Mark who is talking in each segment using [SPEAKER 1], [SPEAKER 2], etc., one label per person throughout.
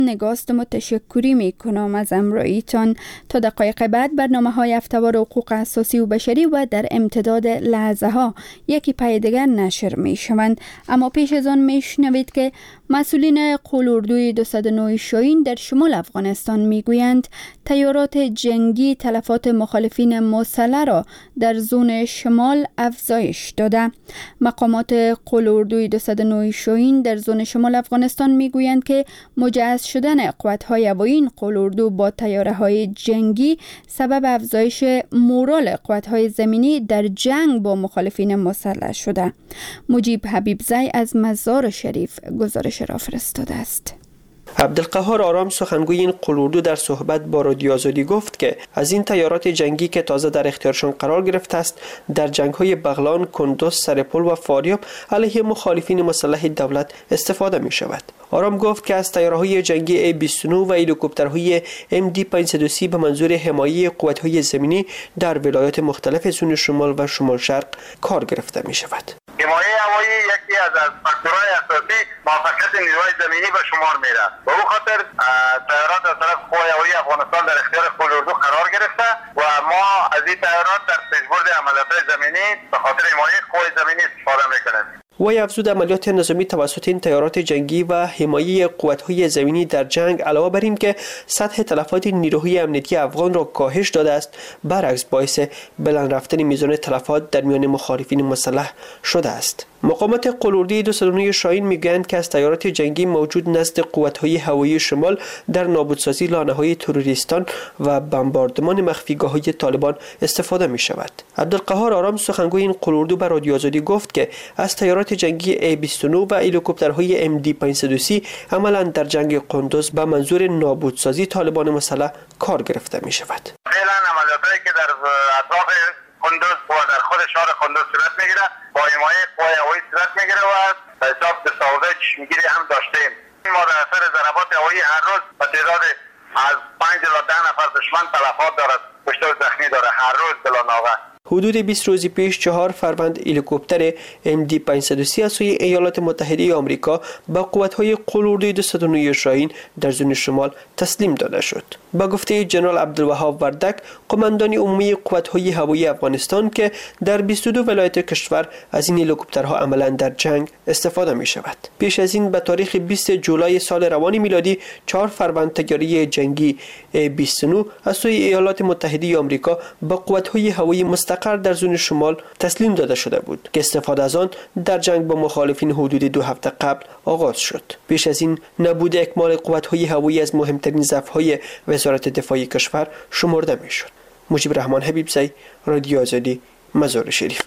[SPEAKER 1] نگاست و تشکری میکنم از امراییتان. تا دقایق بعد برنامه‌های هفته‌وار حقوق اساسی و بشری و در امتداد لحظه ها یکی پی دیگر نشر میشوند. اما پیش از آن میشنوید که مسئولین قلاردوی 209 شاهین در شمال افغانستان میگویند تیارات جنگی تلفات مخالفین مسلح را در زون شمال افزایش داده. مقامات قلاردوی 209 شاهین در زون شمال افغانستان میگویند که مجهز شدن قوت‌های هوایی این قلاردو با طیاره‌های جنگی سبب افزایش مورال قوت‌های زمینی در جنگ با مخالفین مسلح شده. مجیب حبیبزی از مزار شریف گزارش را فرستاده است.
[SPEAKER 2] عبدالقهار آرام سخنگوی این قلاردو در صحبت با رادیو آزادی گفت که از این طیارات جنگی که تازه در اختیارشان قرار گرفته است در جنگ‌های بغلان، کندوز، سرپل و فاریاب علیه مخالفین مسلح دولت استفاده می شود. آرام گفت که از طیاره‌های جنگی A-29 و هلیکوپترهای MD-530 به منظور حمایه قوت‌های زمینی در ولایات مختلف زون شمال و شمال شرق کار گرفته می شود.
[SPEAKER 3] حمایه هوایی یکی از فاکتورهای اساسی موفقیت نیروهای زمینی به شمار میره. به او خاطر طیارات از طرف قوای هوایی افغانستان در اختیار قلاردو قرار گرفته و ما از این طیارات در پیشبرد عملیات‌های زمینی به خاطر حمایه قوای زمینی استفاده میکنیم.
[SPEAKER 2] وی افزود عملیات نظامی توسط این طیارات جنگی و حمایه قوت‌های زمینی در جنگ علاوه بر این که سطح تلفات نیروهای امنیتی افغان را کاهش داده است، برعکس باعث بلند رفتن میزان تلفات در میان مخالفین مسلح شده است. مقامات قلاردوی 209 شاهین میگویند که از طیارات جنگی موجود نزد قوت‌های هوایی شمال در نابودسازی لانه‌های تروریستان و بمباردمان مخفیگاه‌های طالبان استفاده می‌شود. عبدالقهار آرام سخنگوی این قلاردو به رادیو آزادی گفت که از طیارات جنگی A-29 و هلیکوپترهای MD-530 عملاً در جنگ کندوز به منظور نابودسازی طالبان مسلح کار گرفته می‌شود.
[SPEAKER 3] فعلا عملیاتی که در اطراف کندوز و در خود شهر کندوز صورت میگیره با حمایه قوای هوایی صورت میگیره و حساب دستاورد چشمگیری هم داشتیم. ما در اثر ضربات هوایی هر روز به تعداد از 5 الی 10 نفر دشمن تلفات دارد، کشته و زخمی داره هر روز بلا ناغه.
[SPEAKER 2] حدود 20 روز پیش 4 فروند هلیکوپتر MD-530 از سوی ایالات متحده آمریکا با قوت‌های قلاردوی 209 شاهین در زون شمال تسلیم داده شد. با گفته جنرال عبدالوهاب وردک، قماندان عمومی قوت‌های هوایی افغانستان که در 22 ولایت کشور از این هلیکوپترها عملاً در جنگ استفاده می‌شود. پیش از این به تاریخ 20 جولای سال روان میلادی 4 فروند طیاره جنگی A-29 از سوی ایالات متحده آمریکا با قوت‌های هوایی مستقر در زون شمال تسلیم داده شده بود که استفاده از آن در جنگ با مخالفین حدود 2 هفته قبل آغاز شد. پیش از این نبود اکمال قوت‌های هوایی از مهمترین ضعف‌های وزارت دفاع کشور شمرده می‌شد. مجیب رحمان حبیبزی، رادیو آزادی، مزار شریف.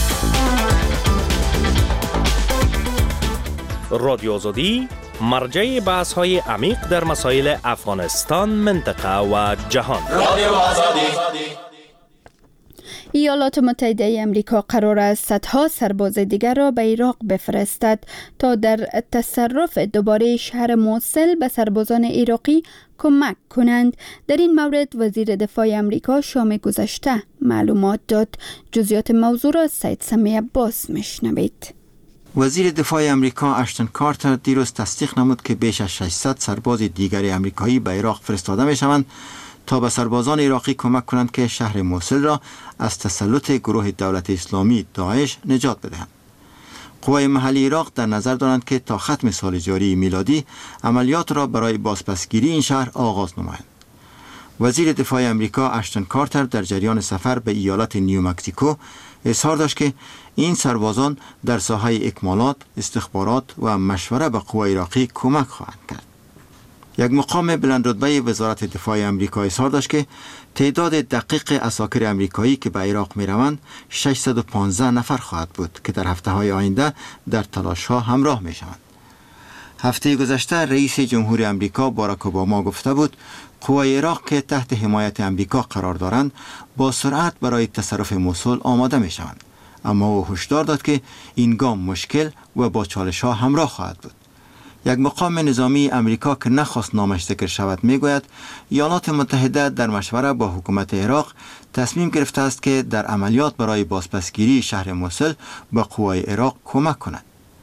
[SPEAKER 4] رادیو آزادی مرجع بحث‌های عمیق در مسائل افغانستان، منطقه و جهان. رادیو آزادی.
[SPEAKER 1] ایالات متحده امریکا قرار است صدها سرباز دیگر را به عراق بفرستد تا در تصرف دوباره شهر موصل به سربازان عراقی کمک کنند. در این مورد وزیر دفاع امریکا شام گذشته معلومات داد. جزئیات موضوع را سید سمی عباس میشنوید.
[SPEAKER 5] وزیر دفاع امریکا اشتن کارتر دیروز تصدیق نمود که بیش از 600 سرباز دیگر امریکایی به عراق فرستاده می شوند تا به سربازان عراقی کمک کنند که شهر موصل را از تسلط گروه دولت اسلامی داعش نجات بدهند. قوای محلی عراق در نظر دارند که تا ختم سال جاری میلادی عملیات را برای بازپسگیری این شهر آغاز نمایند. وزیر دفاع امریکا اشتن کارتر در جریان سفر به ایالت نیو مکزیکو اظهار داشت که این سربازان در ساحه اکمالات، استخبارات و مشوره به قوای عراقی کمک خواهند کرد. یک مقام بلندرتبه وزارت دفاع امریکا اظهار داشت که تعداد دقیق عساکر امریکایی که به عراق می روند 615 نفر خواهد بود که در هفته‌های آینده در تلاش‌ها همراه می شوند. هفته گذشته رئیس جمهور امریکا باراک اوباما گفته بود قوای عراق که تحت حمایت امریکا قرار دارند با سرعت برای تصرف موصل آماده می شوند، اما او هشدار داد که این گام مشکل و با چالش‌ها همراه خواهد بود. یک مقام نظامی امریکا که نخواست نامش ذکر شود میگوید ایالات متحده در مشوره با حکومت عراق تصمیم گرفته است که در عملیات برای بازپسگیری شهر موصل به قوای عراق کمک کند.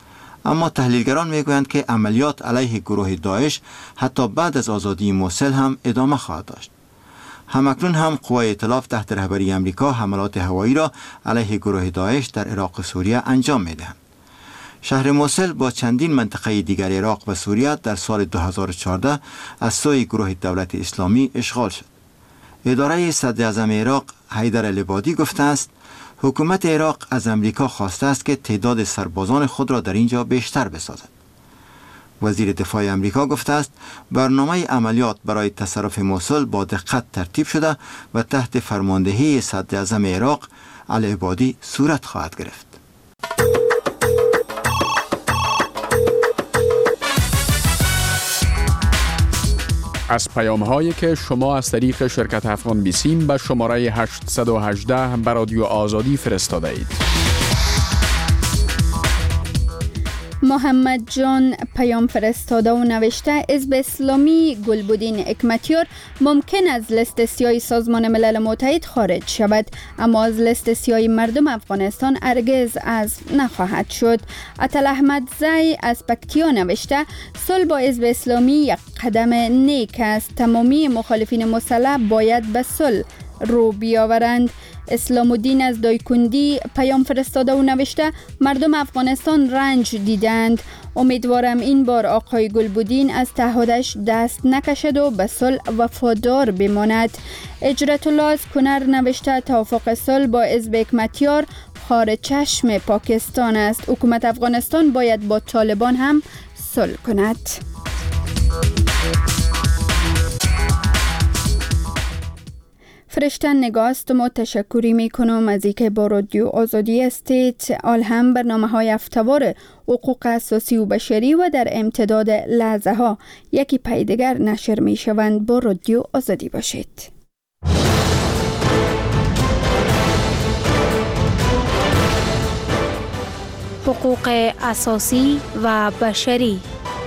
[SPEAKER 5] اما تحلیلگران میگویند که عملیات علیه گروه داعش حتی بعد از آزادی موصل هم ادامه خواهد داشت. همکنون هم قوای ائتلاف تحت رهبری امریکا حملات هوایی را علیه گروه داعش در عراق و سوریه انجام میدهند. شهر موصل با چندین منطقه دیگر عراق و سوریه در سال 2014 از سوی گروه دولت اسلامی اشغال شد. اداره صدر اعظم عراق حیدر العبادی گفته است حکومت عراق از امریکا خواسته است که تعداد سربازان خود را در اینجا بیشتر بسازد. وزیر دفاع امریکا گفته است برنامه عملیات برای تصرف موصل با دقت ترتیب شده و تحت فرماندهی صدر اعظم عراق العبادی صورت خواهد گرفت.
[SPEAKER 6] از پیام‌هایی که شما از طریق شرکت افغان بیسیم به شماره 818 به رادیو آزادی فرستاده اید.
[SPEAKER 1] محمد جان پیام فرستاده و نوشته حزب اسلامی گلبدین حکمتیار ممکن از لیست سیاه سازمان ملل متحد خارج شود، اما از لیست سیاه مردم افغانستان هرگز از نخواهد شد. عطل احمد زی از پکتیا نوشته صلح با حزب اسلامی یک قدم نیک است، تمامی مخالفین مسلح باید به صلح رو بیاورند. اسلام الدین از دایکندی پیام فرستاده و نوشته مردم افغانستان رنج دیدند، امیدوارم این بار آقای گلبدین از تعهدش دست نکشد و به صلح وفادار بماند. اجرت الله از کنر نوشته توافق صلح با حزب حکمتیار خار چشم پاکستان است، حکومت افغانستان باید با طالبان هم صلح کند. فرشتن نگاست ما تشکری می کنم از اینکه با رادیو آزادی استید آل هم برنامه‌های هفته‌وار حقوق اساسی و بشری و در امتداد لحظه ها یکی پی دیگر نشر می شوند. با رادیو آزادی باشید.
[SPEAKER 7] حقوق اساسی و بشری.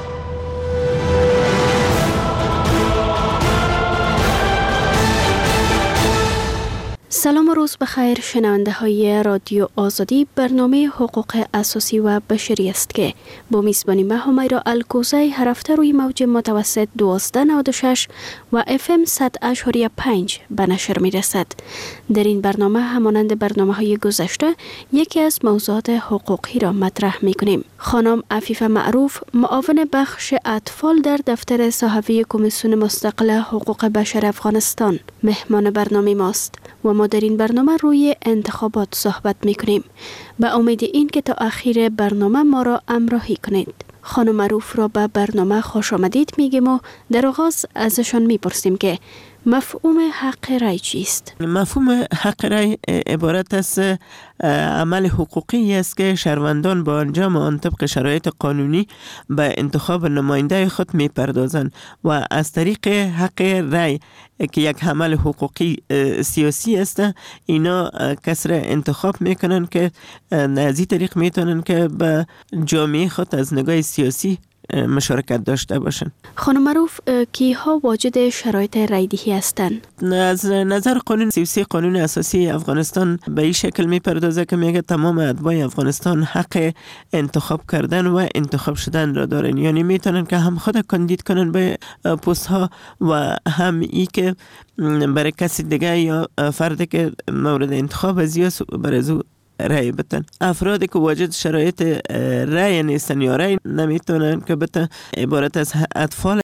[SPEAKER 7] سلام و روز بخیر شنونده های رادیو آزادی. برنامه حقوق اساسی و بشری است که با میزبانی من همیرا الکوزی هر هفته روی موج متوسط 1296 و FM 100.5 به نشر می رسد. در این برنامه همانند برنامه های گذشته یکی از موضوعات حقوقی را مطرح می کنیم. خانم عفیفه معروف معاون بخش اطفال در دفتر صحفی کمیسیون مستقل حقوق بشر افغانستان مهمان برنامه ماست و ما در این برنامه روی انتخابات صحبت میکنیم. به امید این که تا آخر برنامه ما را همراهی کنید. خانم معروف را به برنامه خوش آمدید میگیم و در آغاز ازشان میپرسیم که مفهوم حق رای چیست؟
[SPEAKER 8] مفهوم حق رای عبارت از عمل حقوقی است که شهروندان با انجام آن طبق شرایط قانونی به انتخاب نماینده خود میپردازند و از طریق حق رای که یک عمل حقوقی سیاسی است اینا کس را انتخاب میکنن که از این طریق میتونن که به جامعه خود از نگاه سیاسی مشارکت داشته باشند. خانم معروف کیها واجد شرایط رایدهی هستند؟ از نظر قانون 33 قانون اساسی افغانستان به این شکل میپردازه که میگه تمام اتباع افغانستان حق انتخاب کردن و انتخاب شدن را دارن، یعنی میتونن که هم خود کاندید کنن به پست ها و هم ای که برای کسی دیگه یا فردی که مورد انتخاب از برای رای بتن. افرادی که واجد شرایط رای نیستن یا رای نمیتونن که بتن عبارت از اطفال